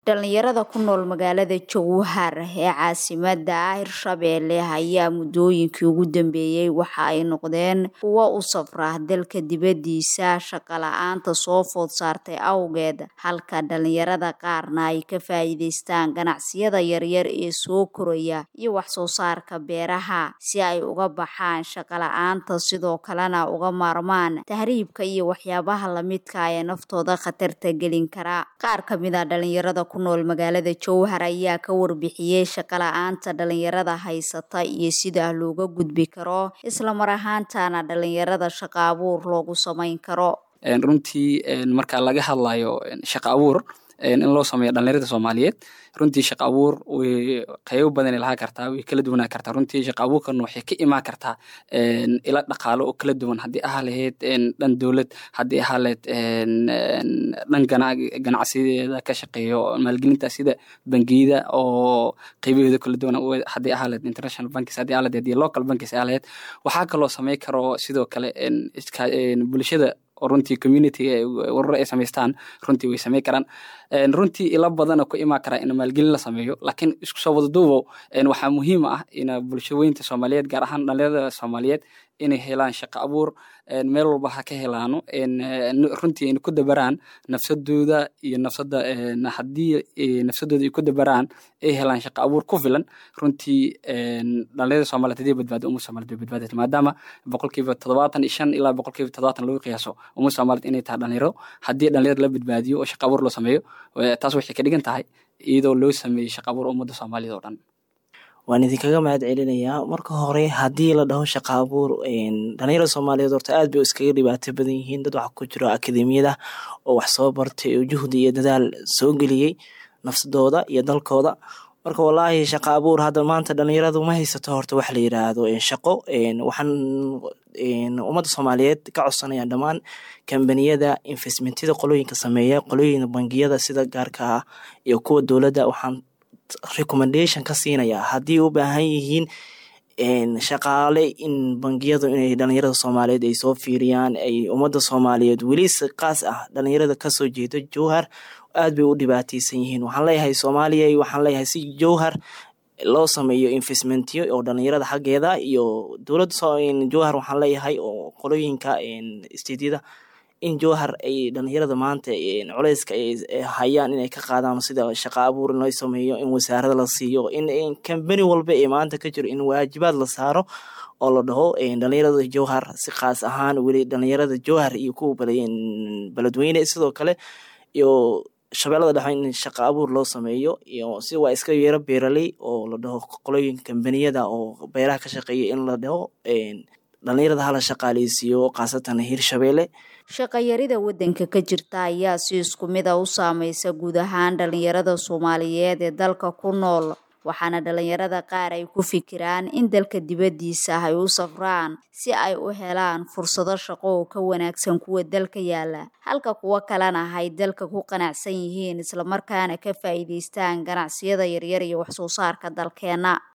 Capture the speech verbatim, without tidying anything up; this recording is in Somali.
Dhalinyarada ku nool magaalada Jowhar ee caasimadda Hirshabelle ayaa muddooyinkii ugu dambeeyay waxa ay noqdeen kuwo u safra dalka dibadiisa shaqo la'aanta soo food saartay awgeed, halka dhalinyarada qaarna ay ka faa'iideystaan ganacsiyada yaryar ee soo koraya iyo wax soo saarka beeraha si ay uga baxaan shaqo la'aanta, sidoo kalena uga maarmaan tahriibka iyo waxyaabaha la midka ah ee naftooda khatarta gelin kara. Qaar ka mid ah dhalinyarada ku nool magaalada Jowhar ayaa ka warbixiyay shaqo la'aanta dhalinyarada haysata iyo sida looga gudbi karo, isla mar ahaantaana dhalinyarada shaqo abuur loogu samayn karo. runtii marka laga hadlayo shaqo abuur in loo sameeyo dhalinyarada Soomaaliyeed runtii shaqo abuur way qayb badan ilaha kartaa way kala duwanaa kartaa runtii shaqo abuurkan waxay ka imaan kartaa ila dhaqaale oo kala duwan hadii ah lahayd dhan dawlad hadii ah lahayd dhan ganacsiyeeda ka shaqeeyo maalgelinta sida bangiyada oo qaybaheeda kala duwan hadii ah lahayd international banks hadii ah lahayd local banks ah lahayd waxa kale oo sameey karo sidoo kale bulshada runtii community warar ay sameystaan runtii way sameey karaan runtii ila badan ku imaan kara in maalgelin la sameeyo laakiin isku soo wada duubo waxa muhiim ah in bulshooyinka Soomaaliyeed gaar ahaan dhalinyarada Soomaaliyeed inay helaan shaqo abuur meel walba ha ka helaano runtii in ku dabaraan nafsadooda iyo nafsada hadii nafsadooda ay ku dabaraan ay helaan shaqo abuur ku filan runtii dhalinyarada Soomaaliyeed ay badbaado umu Soomaaliyeed badbaado maadaama boqolkiiba toddobaatan iyo shan ilaa boqolkiiba toddobaatan lagu qiyaaso umu Soomaaliyeed inay tahay dhalinyaro hadii dhalinyarada la badbaadiyo oo shaqo abuur loo sameeyo taas waxay ka dhigan tahay iyadoo loo sameeyo shaqo abuur ummadda Soomaaliyeed oo dhan. waan idinkaga mahad celinayaa marka hore hadii la dhaho shaqo abuur dhalinyarada Soomaaliyeed horta aad bay iskaga dhibaato badan yihiin dad wax ku jiro akademiyada oo wax soo bartay oo juhdi iyo dadaal soo geliyay nafsadooda iyo dalkooda marka wallahi shaqo abuur hadda maanta dhalinyaradu ma haysato horta wax la yiraahdo shaqo waxaan ummadda Soomaaliyeed ka codsanaya dhamaan kambaniyada investmentada qolooyinka sameeya qolooyinka bangiyada sida gaarka ah iyo kuwa dawladda waxaan recommendation ka siinaya hadii u baahan yihiin shaqaale in bangiyadu inay dhalinyarada Soomaaliyeed ay soo fiiriyaan ay ummadda Soomaaliyeed weli si qaas ah dhalinyarada ka soo jeedo Jowhar aad bay u dhibaataysan yihiin waxaan leeyahay Soomaaliya waxaan leeyahay si Jowhar loo sameeyo investmentiyo oo dhalinyarada xageeda iyo dawladda Jowhar waxaan leeyahay oo qolooyinka isteediyada in Jowhar ay dhalinyarada maanta culeyska ay hayaan inay ka qaadaan sida shaqo abuur loo sameeyo in wasaaradda la siiyo in company walba ee maanta ka jiro in waajibaad la saaro oo la dhaho dhalinyarada Jowhar si qaas ahaan weli dhalinyarada Jowhar iyo kuwa baladweyne sidoo kale iyo shabeellada dhexe in shaqo abuur loo sameeyo iyo si waa iska yeero beeraley oo la dhaho qolooyinka kambaniyada oo beeraha ka shaqeeya in la dhaho dhalinyarada hala shaqaaleysiyo qaasatan Hirshabelle. Shaqo yarida wadanka ka jirta ayaa si isku mid ah u saameysa guud ahaan dhalinyarada Soomaaliyeed ee dalka ku nool, waxaana dhalinyarada qaar ay ku fikiraan in dalka dibadiisa ay u safraan si ay u helaan fursado shaqo oo ka wanaagsan kuwa dalka yaala, halka kuwa kalena ay dalka ku qanacsan yihiin isla markaana ka faa'iideystaan ganacsiyada yaryar iyo wax soo saarka dalkeena.